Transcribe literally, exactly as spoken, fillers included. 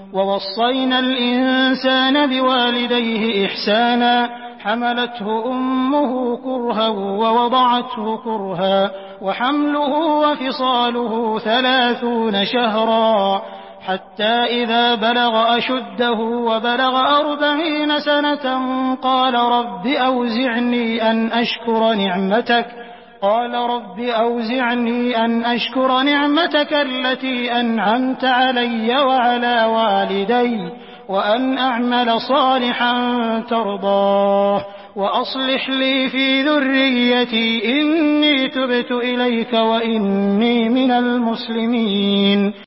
ووصينا الإنسان بوالديه إحسانا حملته أمه كرها ووضعته كرها وحمله وفصاله ثلاثون شهرا حتى إذا بلغ أشده وبلغ أربعين سنة قال رب أوزعني أن أشكر نعمتك قال رب أوزعني أن أشكر نعمتك التي أنعمت علي وعلى والدي وأن أعمل صالحا ترضاه وأصلح لي في ذريتي إني تبت إليك وإني من المسلمين